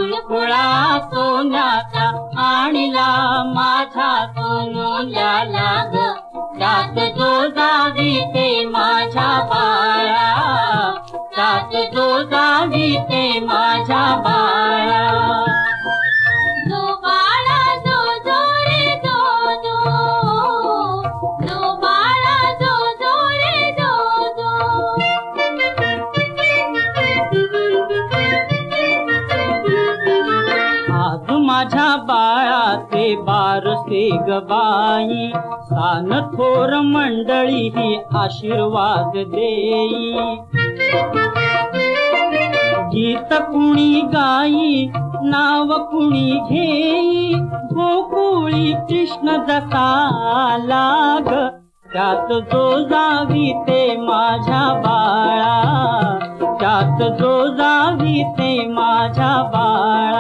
खुळखुळा सोन्याचा आणला माझ्या सोनुल्याला ग, त्यात जो जावी ते माझ्या बाळा, त्यात जो जावी ते माझ्या बाळा. जो बाळा जो जो रे जो जो, जो बाळा जो जो रे जो जो. आज माझ्या बाळाचे बारसे ग बाई, सान थोर मंडळी ही आशीर्वाद देई. गीत कुणी गाई नाव कुणी घेई, गोकुळी कृष्ण जसा लाग, त्यात जो जावी ते माझ्या बाळा, त्यात जो जावी ते माझ्या बाळा.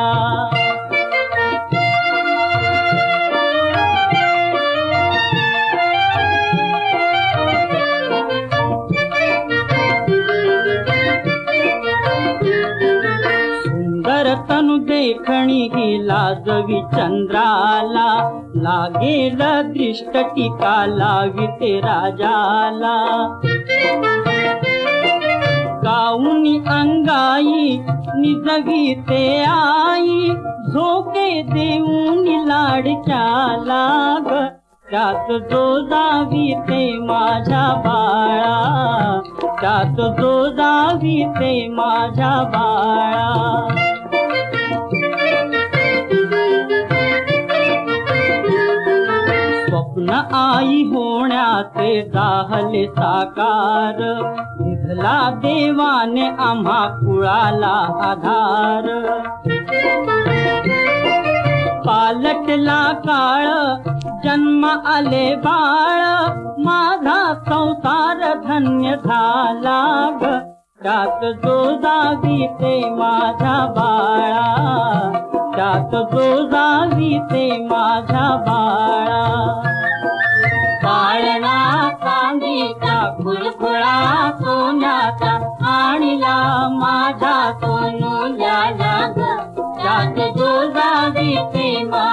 तनु देखणी ही लाजवी चंद्राला, लागेल दृष्ट टीका लाविते राजाला. गाऊनी अंगाई निजविते आई, झोके देऊनी लाडच्या लाग, त्यात जो जावी ते माझ्या बाळा, त्यात जो जावी ते माझ्या बाळा. स्वप्न आई होण्याचे जाहले साकार, निघला देवाने आम्हा कुळाला आधार. पालटला काळ जन्म आले बाळ, माझा संसार धन्य झाला ग, त्यात जो जावी ते माझ्या बाळा, त्यात जो जावी ते माझ्या बाळा. बाळना सांगितला खुळखुळा सोन्याचा आणला माझ्या सोनुल्याला ग, त्यात जो जावी ते